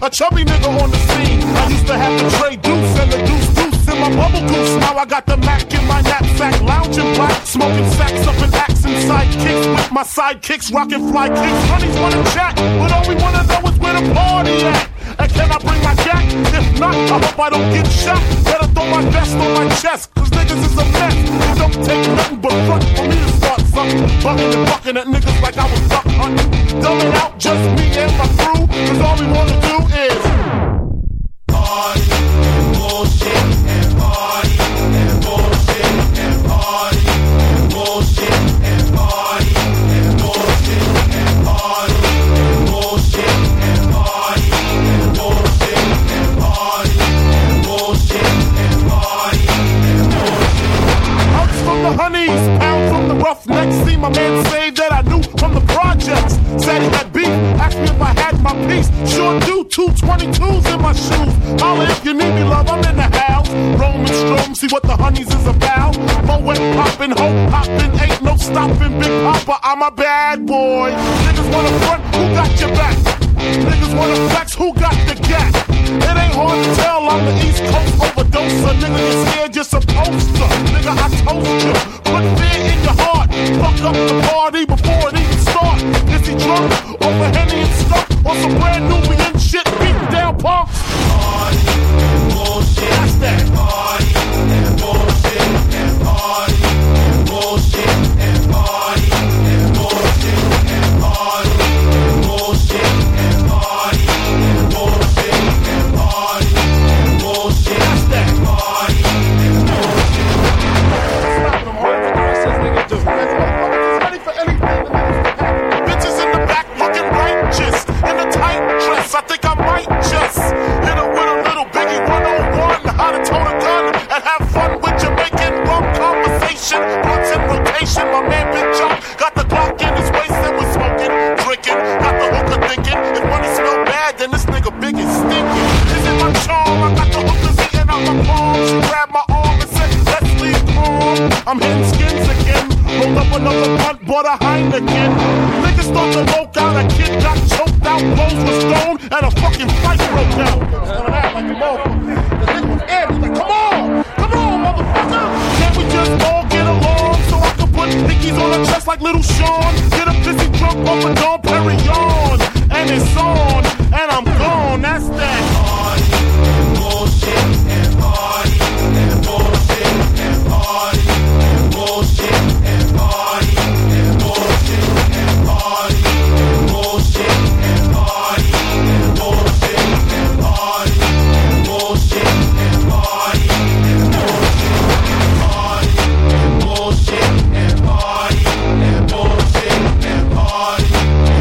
a chubby nigga on the scene. I used to have to trade deuce and the deuce in my bubble goose. Now I got the Mac in my knapsack, lounging black, smoking sacks up in axe and sidekicks with my sidekicks, rocking fly kicks. Honeys wanna chat, but all we wanna know is where the party at. And can I bring my jack? If not, I hope I don't get shot. Better throw my vest on my chest, cause niggas is a mess. You don't take nothing but front for me to start something. Bucking and bucking at niggas like I was duck hunting. Dumbing out just me and my crew, cause all we wanna do is party and bullshit and party and bullshit and party and bullshit and party and bullshit and party and bullshit and party and bullshit and party and bullshit and party and bullshit. Hugs from the honeys, pound from the roughnecks. See my man say that I knew from the projects. Said he had beef, asked me if I had my piece. Sure do, 222s in my shoes. Holla if you need me, love, I'm in the house. Roam and strom, see what the honeys is about. Moet poppin', hope poppin', ain't no stoppin', Big Papa, I'm a bad boy. Niggas wanna front, who got your back? Niggas wanna flex, who got the gap? It ain't hard to tell, I'm the East Coast overdoser. Nigga, you're scared, you're supposed to. Nigga, I told you, put fear in your heart. Fuck up the party before it even starts. Is he drunk, over Henny and stuff, or some brand Nubian shit, beating down punks? Party and bullshit, that's that. Party and bullshit and party and bullshit and party and bullshit and party and bullshit and party and bullshit and party and bullshit, that's that. Party and bullshit. Stop them hard verses, nigga, just ready for anything. Bitches in the back looking righteous in a tight dress. I think I might just hit her with a little Biggie 101. How to tote a gun and have fun with Jamaican rum conversation. Blunts in rotation. My man Big John got the Glock in his waist and was smoking, drinking. Got the hooker thinking if money smell bad, then this nigga Big is stinking. Is it my charm? I got the hookers eating out my palm. She grabbed my arm and said, let's leave calm. I'm hitting skins again. Rolled up another blunt, bought a Heineken. Niggas thought the woke out, a kid got choked out, clothes was thrown, and a fucking fight broke out. Like the nigga was air, he's like, come on, motherfucker. Can't we just all get along so I can put Nickies on her chest like little Sean? Get a pissy drunk off a Dom Perignon, and it's on, and I'm gone, that's that. Party and bullshit and party and bullshit and party and bullshit and party and bullshit and party and bullshit and party and bullshit and party and bullshit and party and bullshit and party and bullshit and party and bullshit and party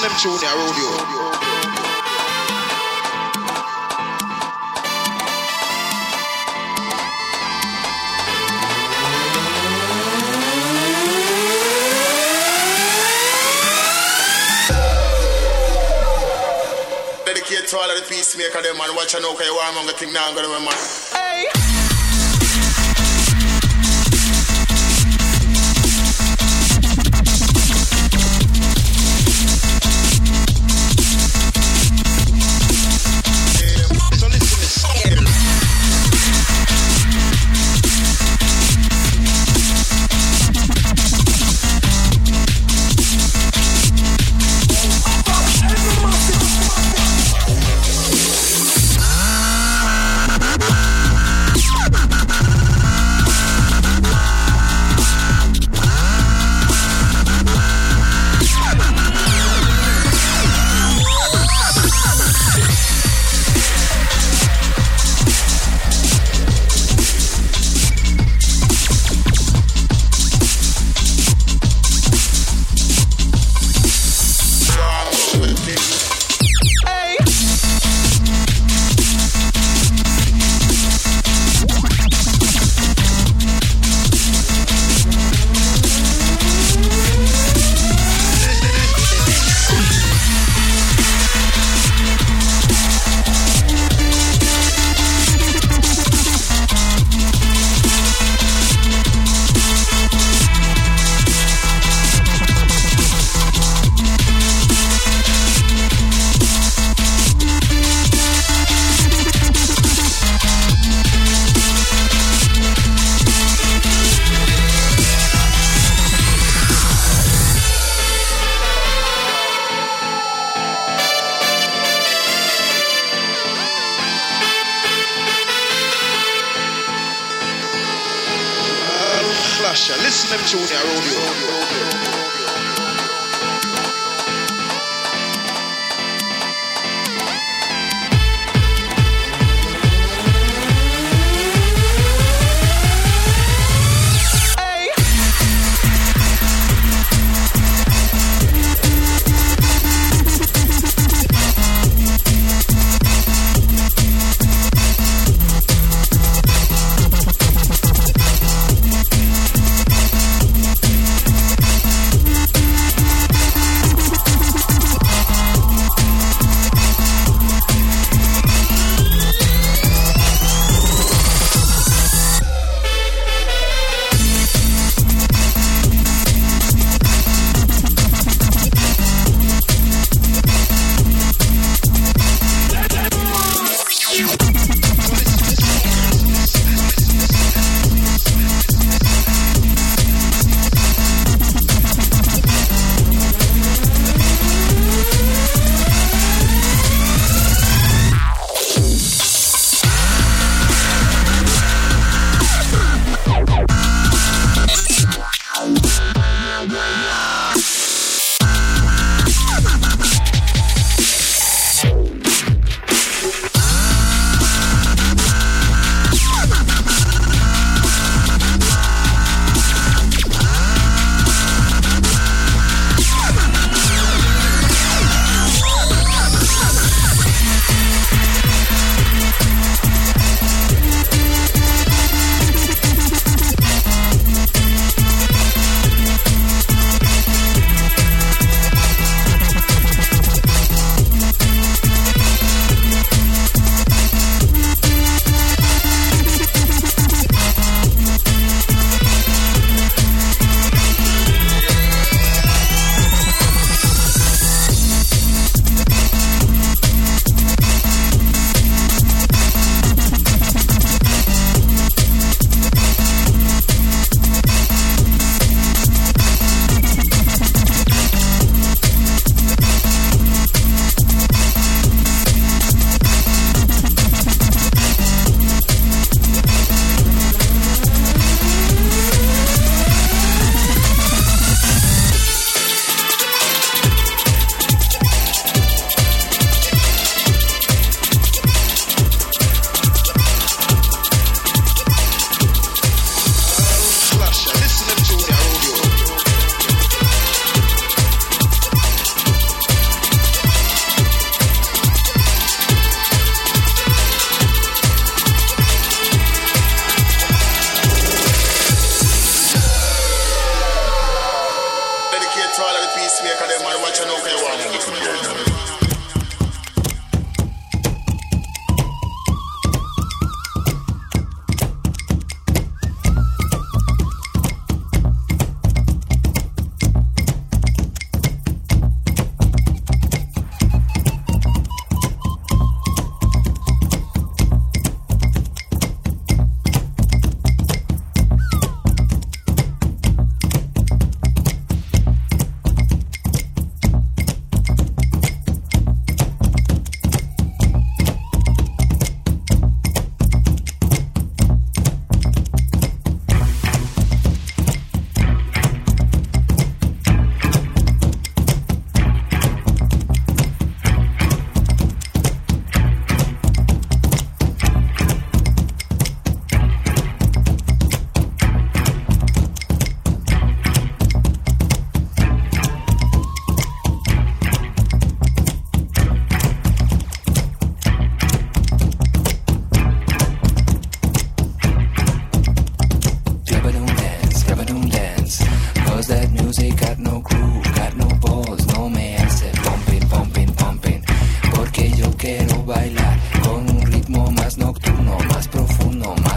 them tune here, rodeo. Dedicate to all of the peacemaker them man. Watch out now, cause you want to think now I'm gonna man. Hey. Listen them tune here, rodeo.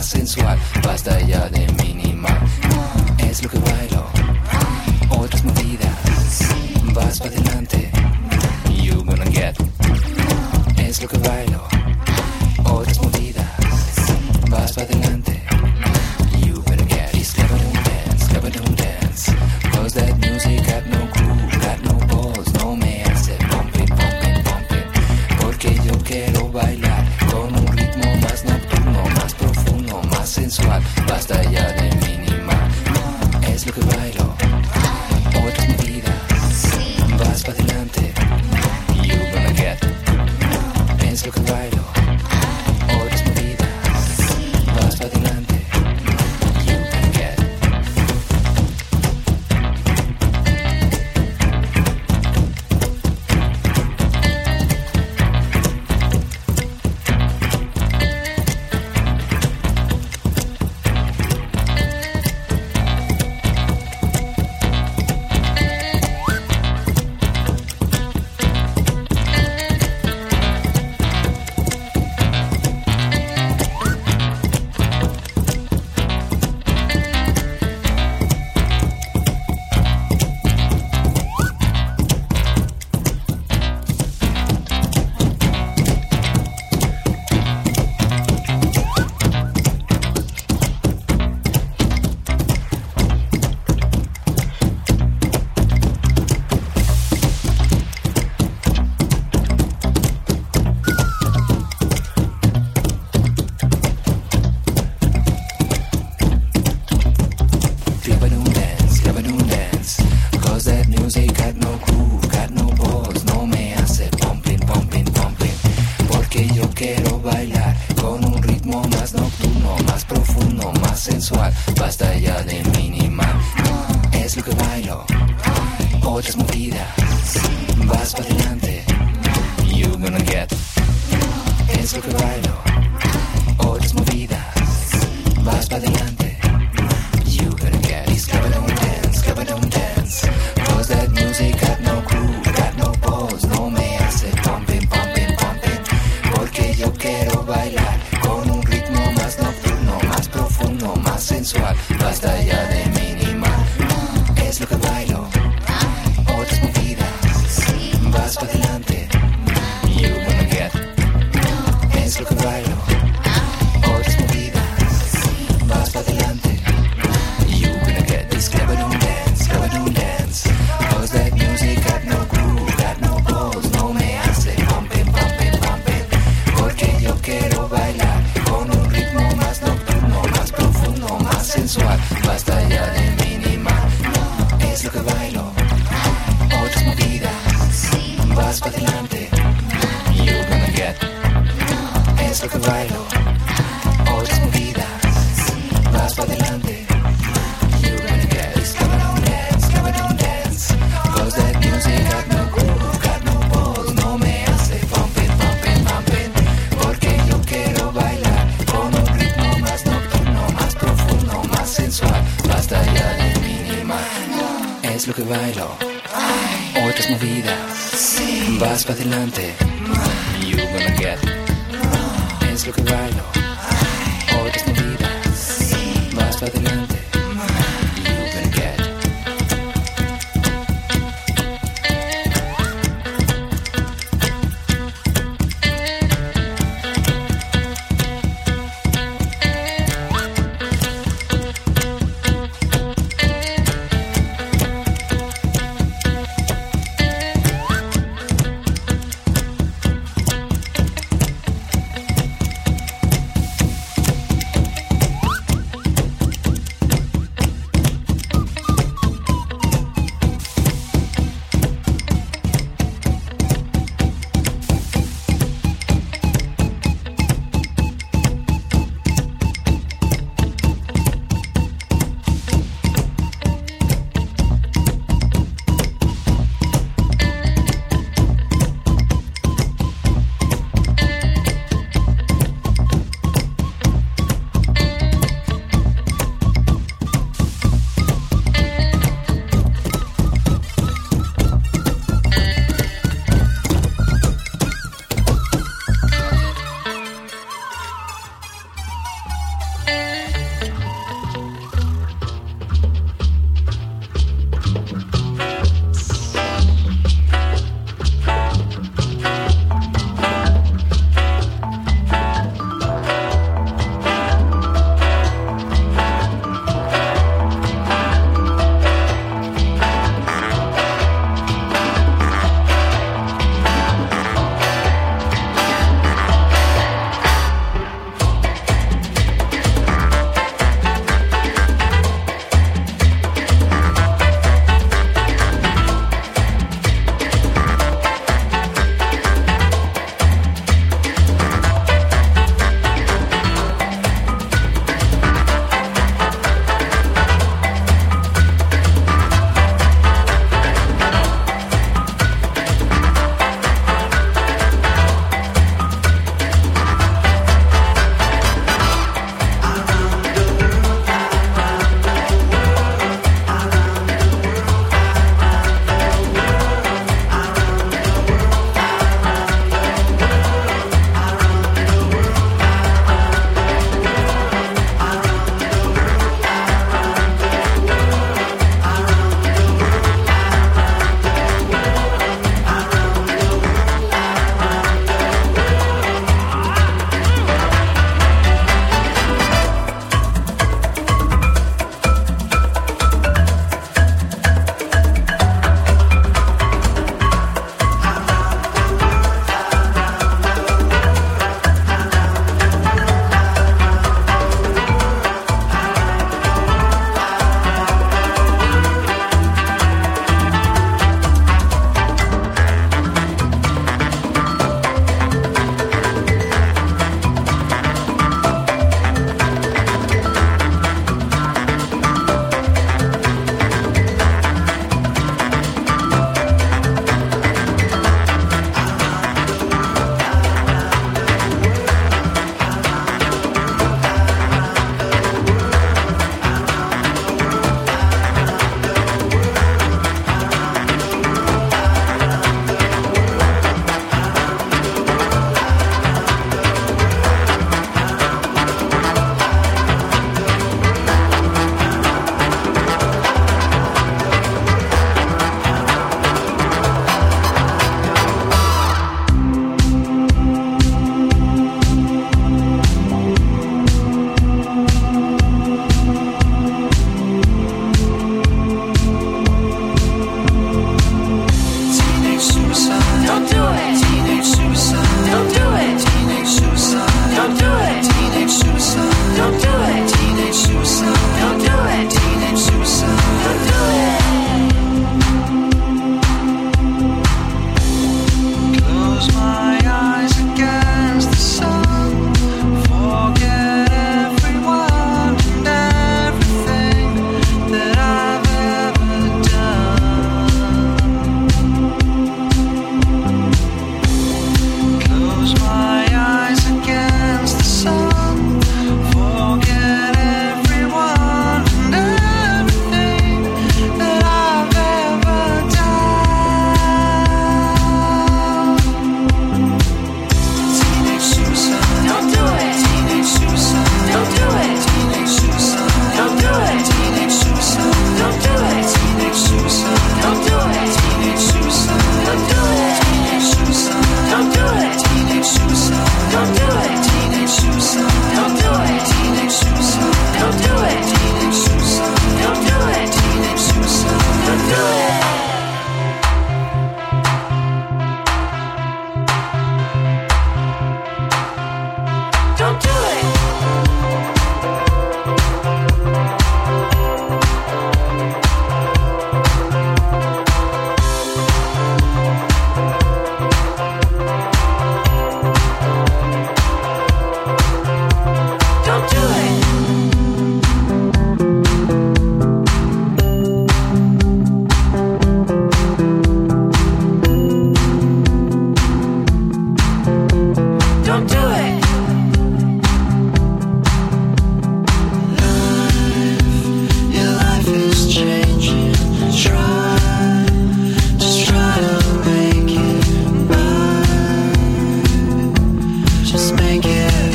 más sensual. Basta ya de minimal. Es lo que bailo. Otras movidas. Vas para adelante. You gonna get. Es lo que bailo. Otras movidas. Vas para adelante. You gonna get. It's never don't dance. Cause that music got no groove, got no balls. No me hace pumping, pumping, pumping. Porque yo quiero bailar con un ritmo más nocturno, más profundo, más sensual. Basta ya de minimal. Es lo que bailo. Otras movidas. Vas para adelante. You gonna get. Es lo que bailo. Otras movidas. Vas para adelante. You gonna get. Basta ya de minimal. Es lo que bailo. Otras movidas. Vas para adelante. You gonna get. Es lo que bailo. Otras movidas. Vas para adelante. You gonna get. It's don't dance. Cause that music got no groove, got no balls. No me hace pumping, pumping, pumping. Porque yo quiero bailar con un ritmo más nocturno, más profundo, más sensual. Basta ya de minimal. Es lo que bailo. Otras movidas. Vas para adelante. You gonna get. Es lo que bailo. Otras movidas. Vas para adelante. You gonna get. This don't dance. Cause that music got no groove, got no balls. No me hace pumping, pumping, pumping. Porque yo quiero bailar con un ritmo más nocturno, más profundo, más sensual. Basta ya de minimal. Es lo que bailo. Otras movidas. Vas para adelante. You gonna get. Es lo que bailo. Otras movidas. Vas para adelante. You gonna get. It's don't dance. Cause that music got no groove, got no balls. No me hace pumping, pumping, pumping. Porque yo quiero bailar con un ritmo más nocturno, más profundo, más sensual. Basta ya de minimal. Es lo que bailo. Otras movidas. Vas para adelante. You gonna get. Es lo que bailo. Otras movidas. Vas para adelante. You gonna get.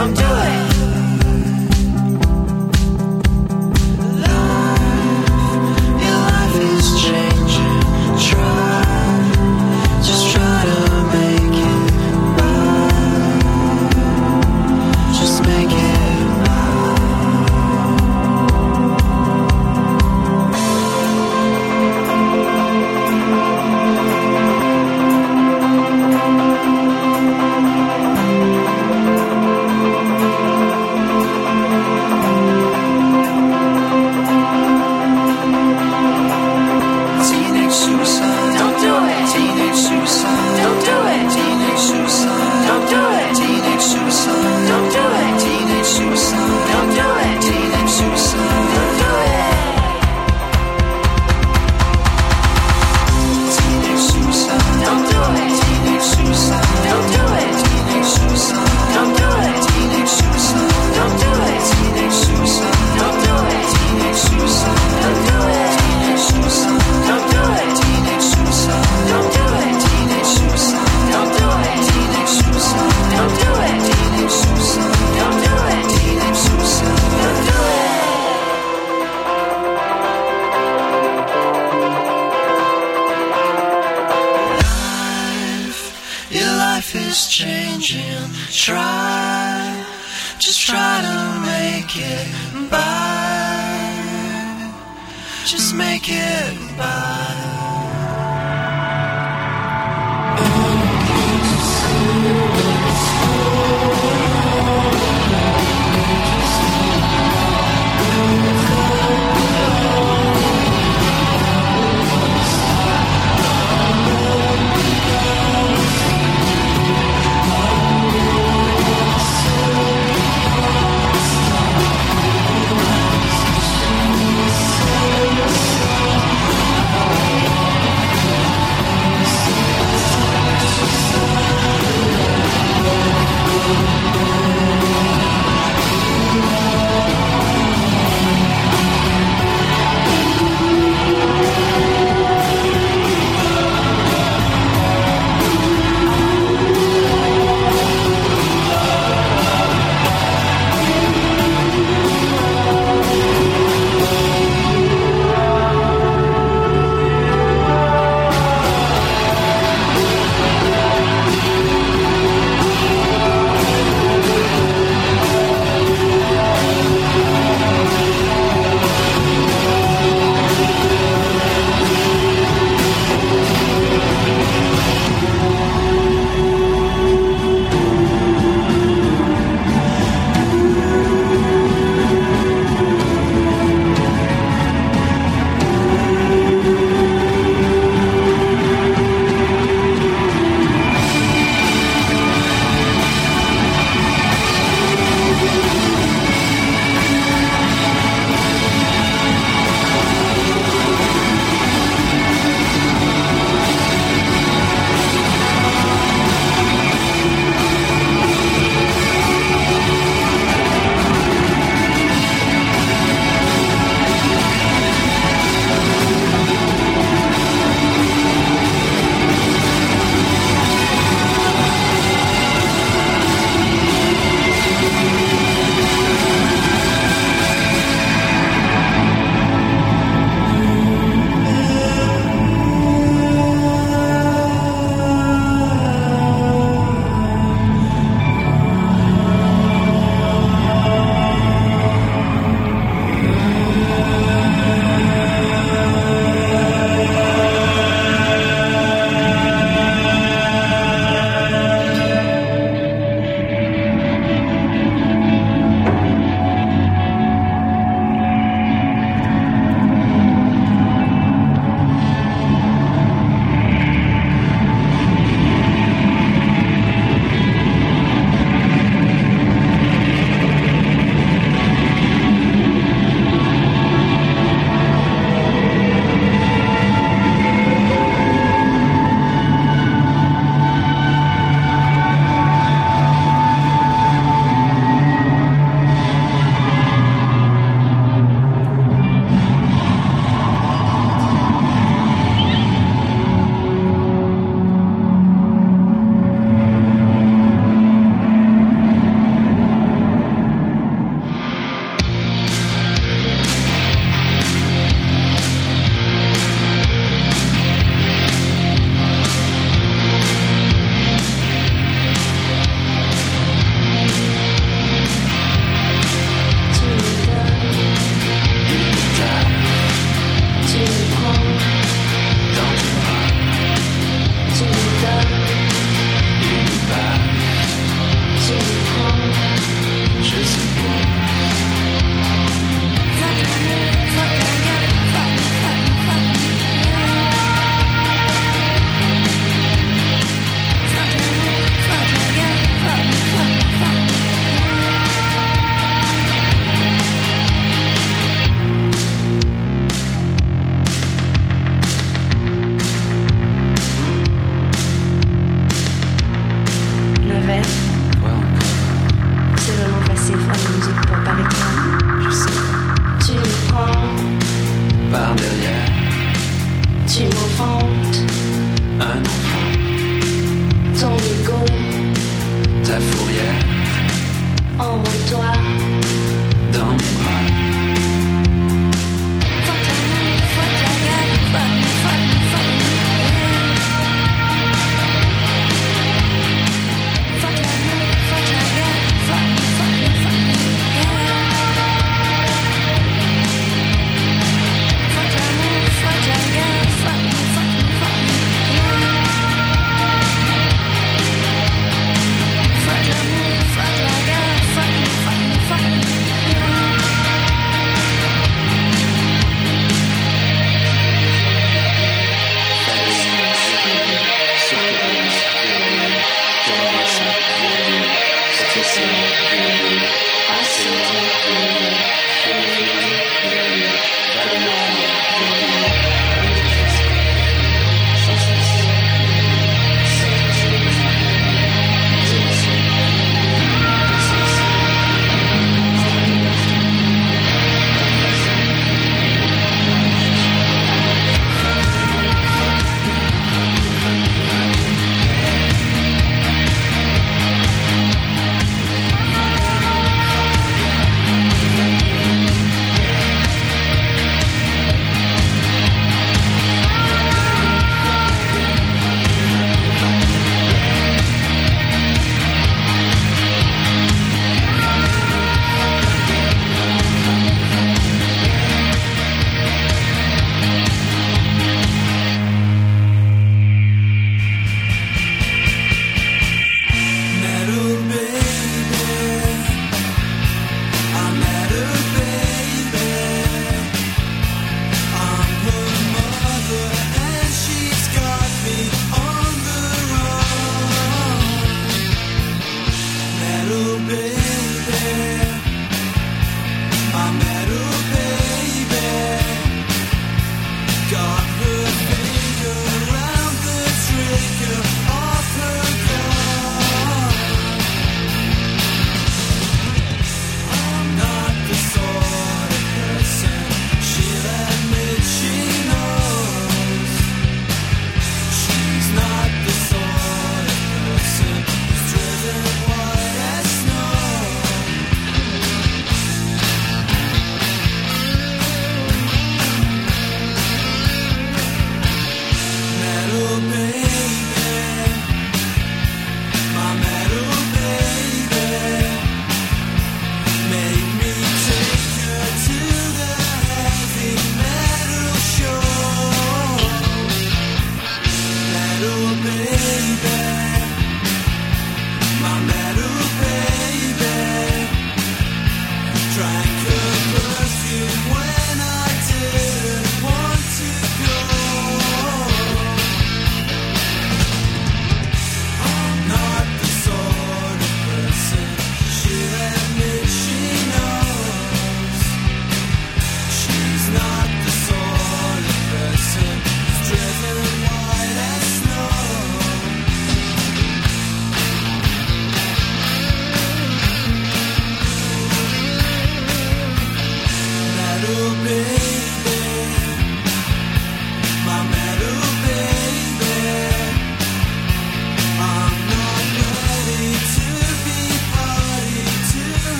Don't do it. Your life is changing. Just try to make it by. Just make it by. Teenage suicide. Don't do it. Teenage suicide. Don't do it. Teenage suicide. Don't do it. Teenage suicide. Don't do it. Teenage suicide. Don't do it. Teenage suicide. Don't do it. Teenage suicide. Don't do it. Teenage suicide. Don't do it. Teenage suicide. Don't do it. Teenage suicide. Don't do it. Teenage suicide. Don't do it. Teenage suicide. Don't do it. Teenage suicide. Don't do it. Teenage suicide. Don't do it. Teenage suicide. Don't do it. Teenage suicide. Don't do it. Teenage suicide. Don't do it. Teenage suicide. Don't do it. Your life is changing. Just try to make it by. Just make it by.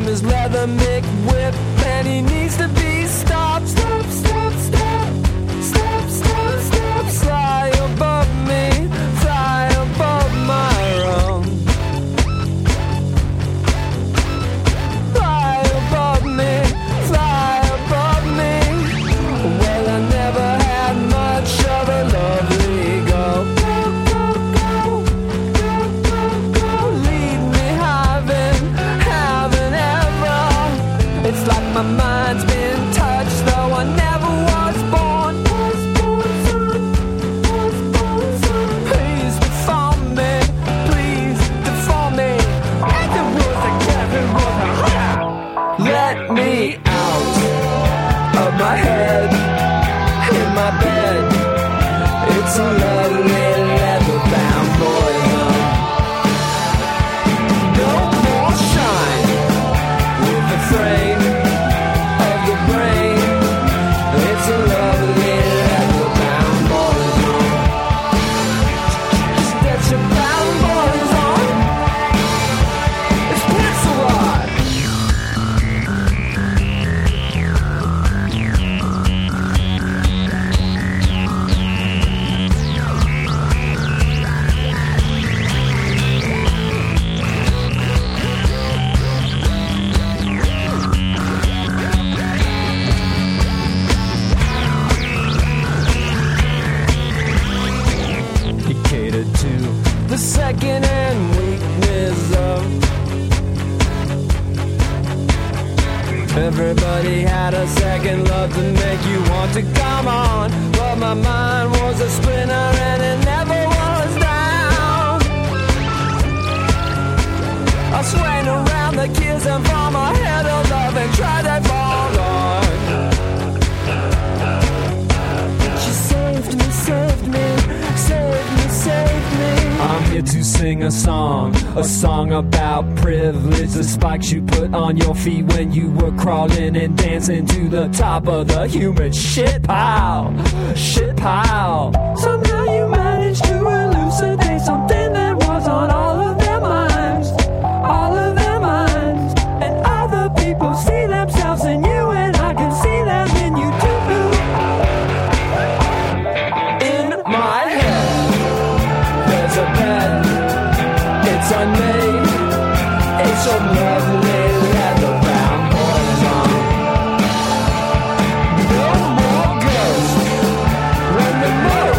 his leather Mick whip, and he needs to be stopped. Stop, stop, stop, stop, stop, stop. Fly above me, fly above my realm. Fly above me, fly above me. Well, I never had much of a lovely go. It's like my mind's been touched, though I never was born. Please deform me, please deform me. And it was a Kevin was let me out of my head, in my bed. It's a lovely leather-bound poison. No more shine with the frame. Second-hand weakness of everybody had a second love to make you want to come on, but my mind was a splinter and it never was down. I swayed around the kids and from a head of love and tried to fall on. She saved me, saved me, saved me, saved me. I'm here to sing a song about privilege. The spikes you put on your feet when you were crawling and dancing to the top of the human shit pile. Shit pile. Somehow you managed to elucidate something that was on all of their minds. All of their minds. And other people see themselves in you, and I can see them in you too. In my head there's a bed, it's unmade, it's a lovely leather-bound poison. No more ghosts, run the more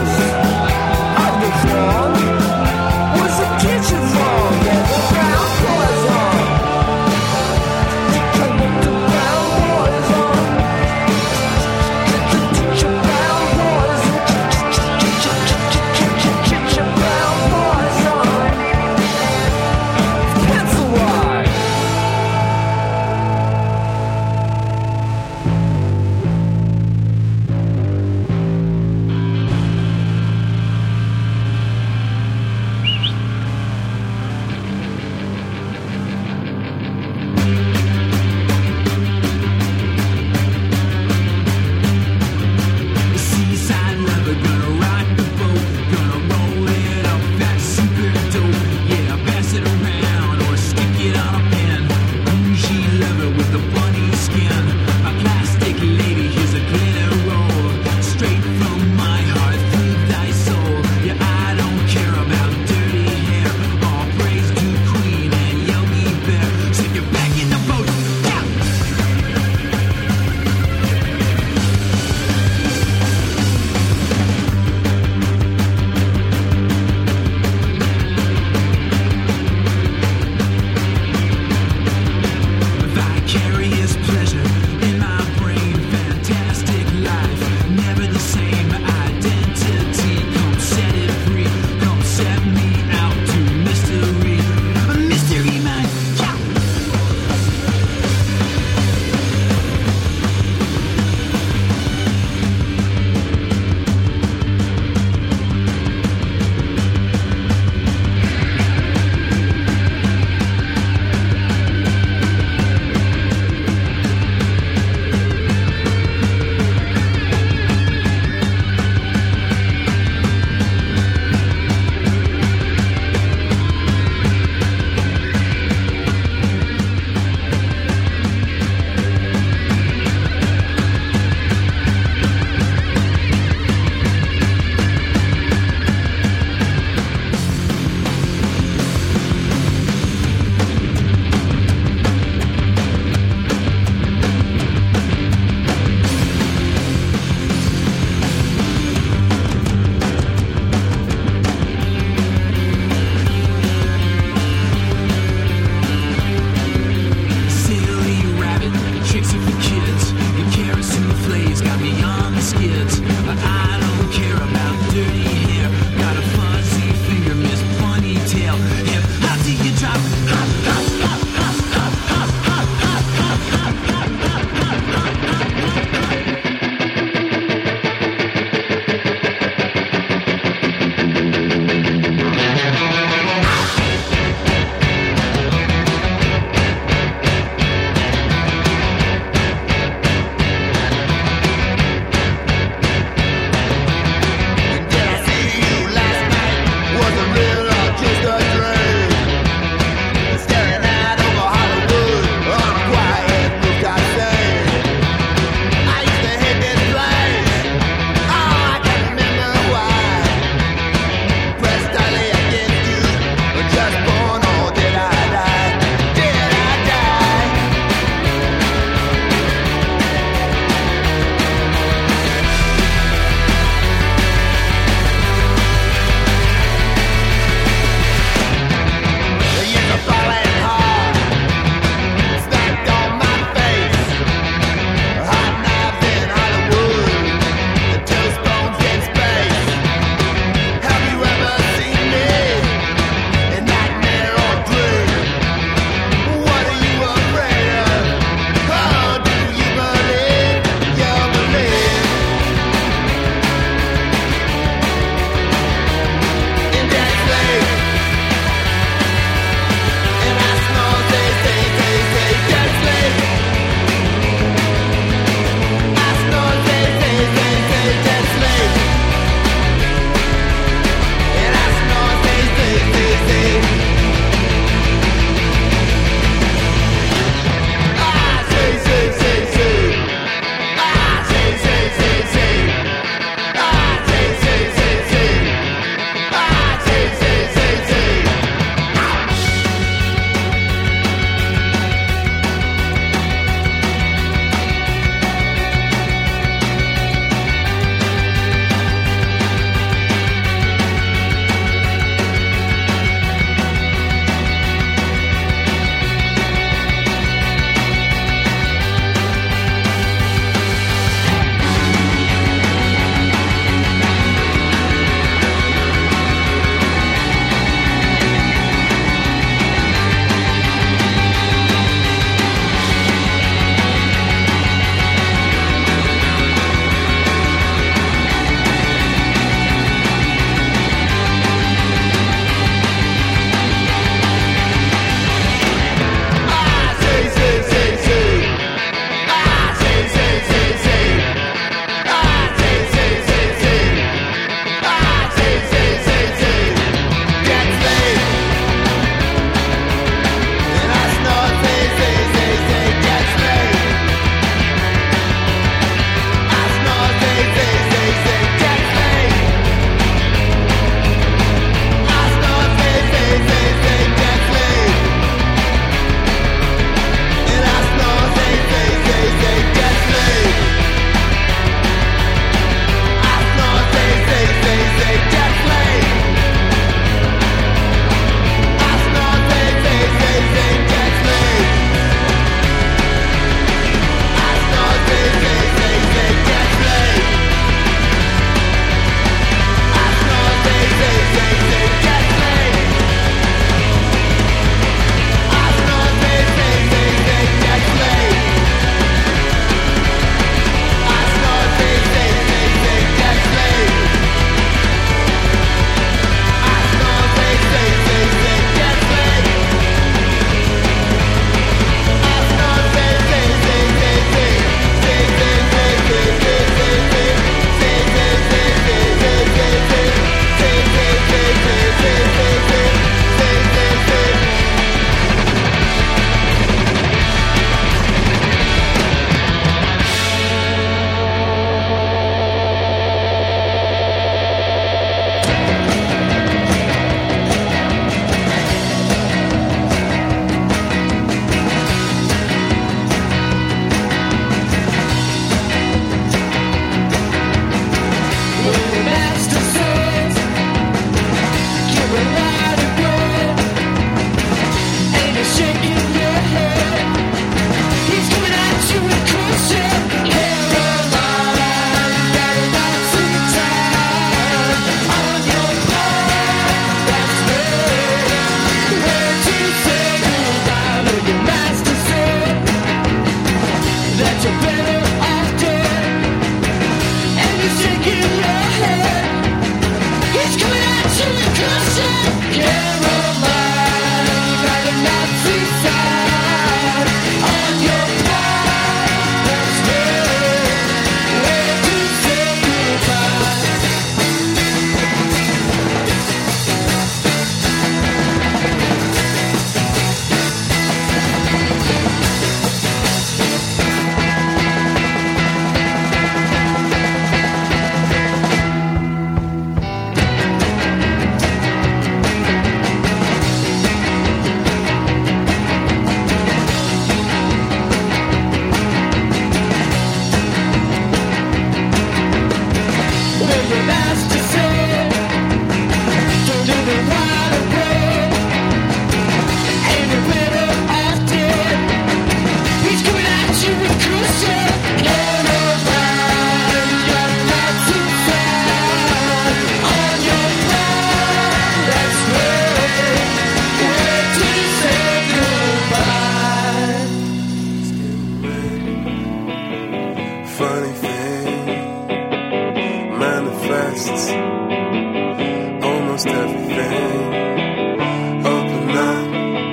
almost everything. Open up,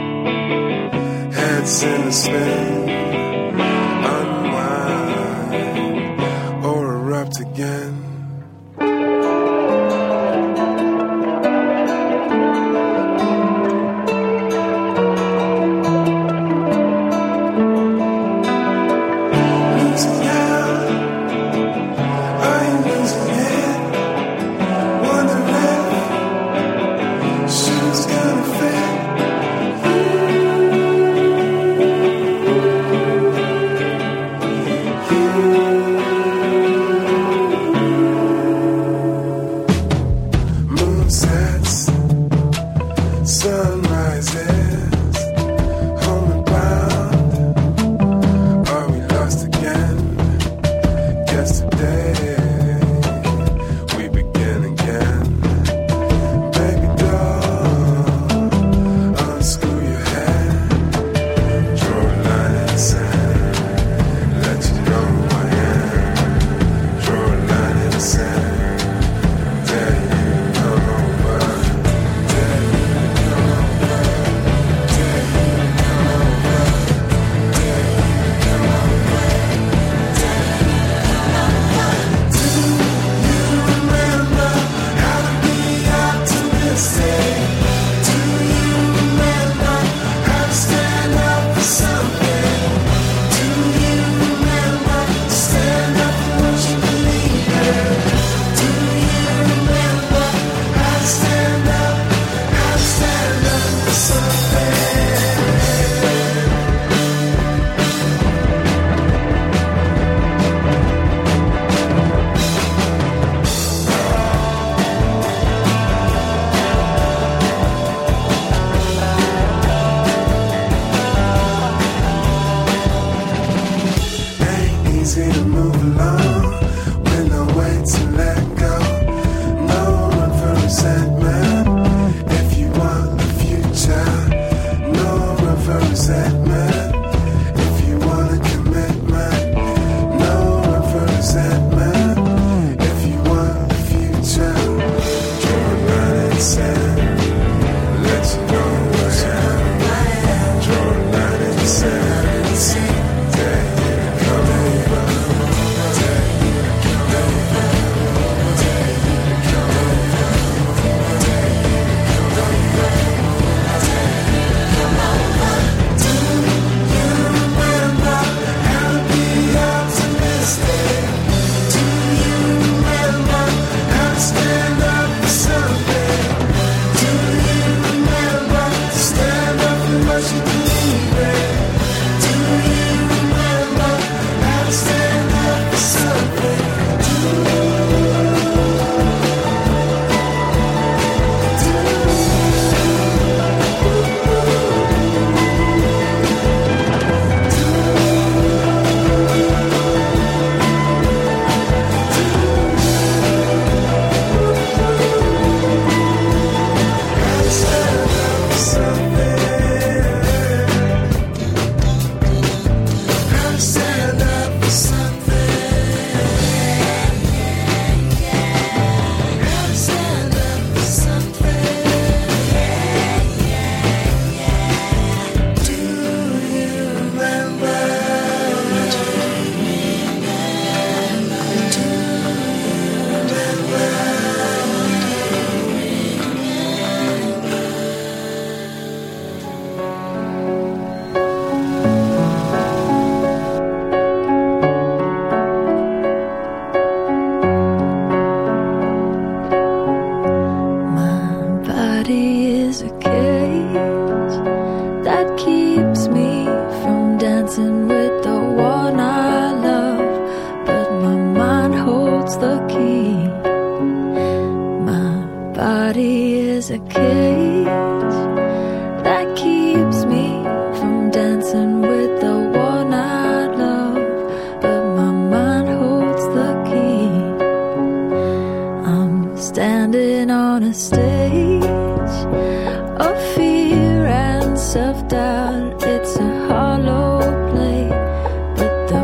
heads in a spin, unwind or erupt again.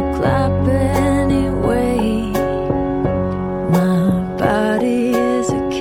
Body is a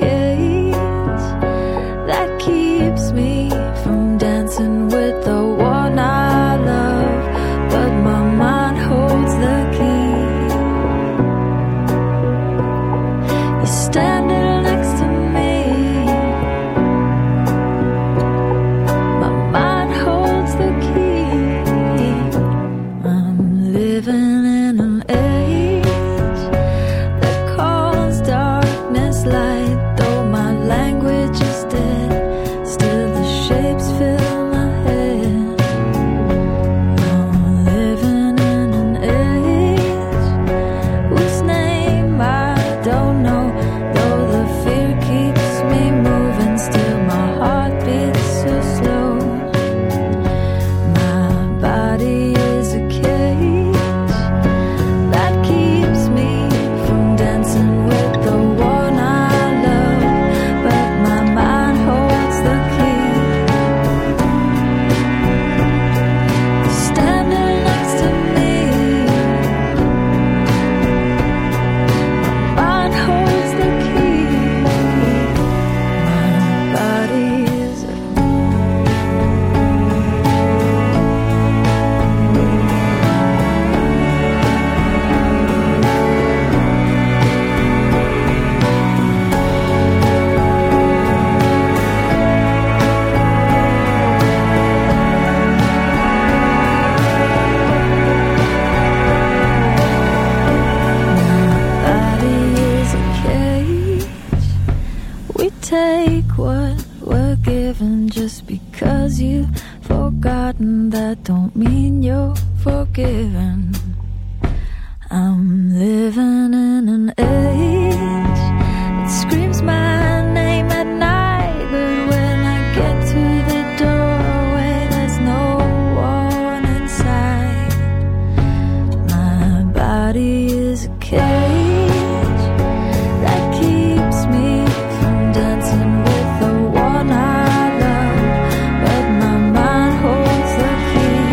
take what we're given. Just because you've forgotten, that don't mean you're forgiven. I'm living in an age that screams my name at night, but when I get to the doorway, there's no one inside. My body is a cage that keeps me from dancing with the one I love, but my mind holds the key.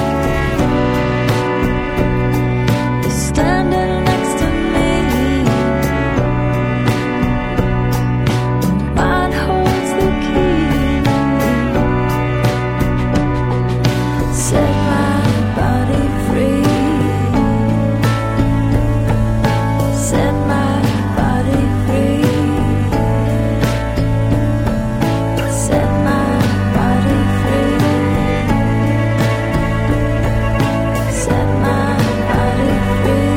You're standing next to me, my mind holds the key. Set my body free. Set my body free. Set my body free. Set my body free.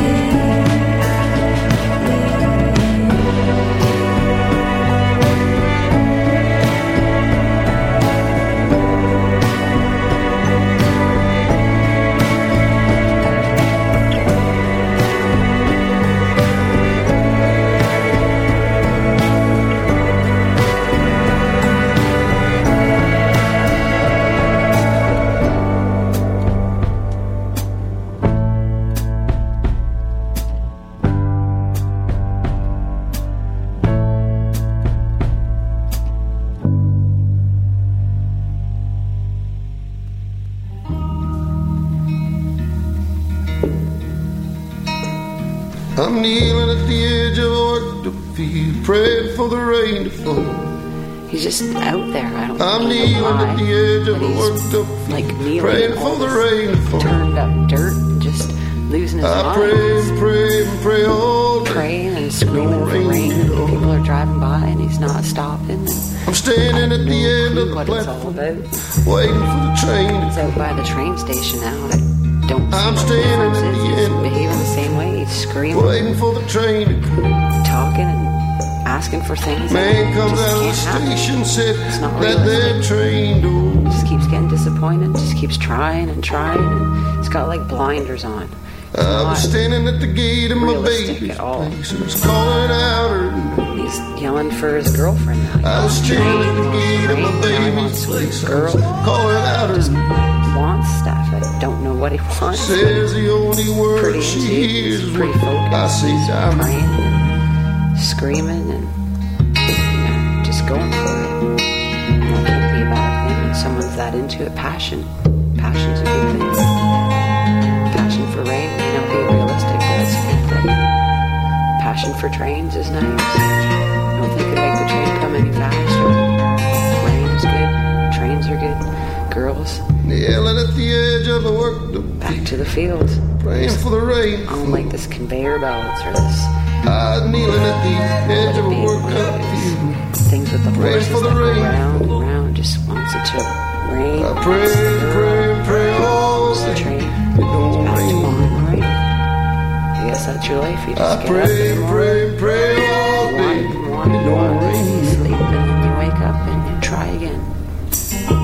I'm kneeling at the edge of a worked up field, praying for the rain to fall. He's just out there. I don't I'm know kneeling why, at the edge of but a he's worked up like field, kneeling praying in for all the this rain to fall. turned up dirt and just losing his I mind. pray and pray and pray all day. Praying and screaming for rain. People are driving by and he's not stopping. I'm standing at the end of the What it's all platform, about. waiting for the train He's to out by the train station now. I don't see I'm what the standing difference at is. the He's end. behaving the same way. He's screaming, waiting for the train to come. talking and asking for things. Man that comes just out of the can't happen. station, said, It's not let that realistic. train door. Just keeps getting disappointed. Just keeps trying and trying. And he's got like blinders on. It's I was not standing at the gate of my realistic baby's at all. place, and was calling out her name. He's yelling for his girlfriend now. He I was wants standing train, at the he wants gate of train, my now he baby's wants place, I girl. was calling out her Just name. wants stuff. I don't know what he wants. Says the only Pretty word into she it. hears He's is pretty when focused. I say He's diamond. praying and screaming and just going for it. That can't be a bad thing when someone's that into it. Passion's a good thing. Passion for rain may not be realistic, but it's a good thing. Passion for trains is nice. I don't think it'd make the train come any faster. Rain is good. Trains are good. Girls, Yelling at the edge of the worked up back to the fields. praying for the rain. I don't like this conveyor belts or this I was kneeling at the edge of a being worked one up of field. those things with the Praying horses for the that go rain. round and round. Just wants it to rain. I pray, pray all The day. train. It don't Back to rain. mom, right? I guess that's your life. You just I get pray, up in the morning, pray all day. one, It don't you rain. sleep, and then you wake up and you try again.